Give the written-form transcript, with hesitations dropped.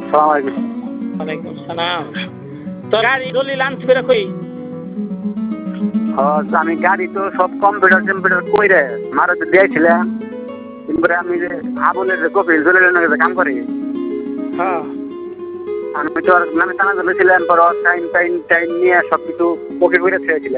সালাম আলাইকুম। ওয়ালাইকুম সালাম। তো গাড়ি দলিল আনছি বেরা কই? আমি গাড়ি তো সব কম্পিউটার কইরে মারা তো দিয়েছিলাম। কিন্তু আমি যে আবুলের যে কপিল জলিলের কাম করি, হ্যাঁ আমি তো আর নামে টানা ধরেছিলাম, পর টাইম নিয়ে সব কিছু ওকে করে ছেড়েছিলাম।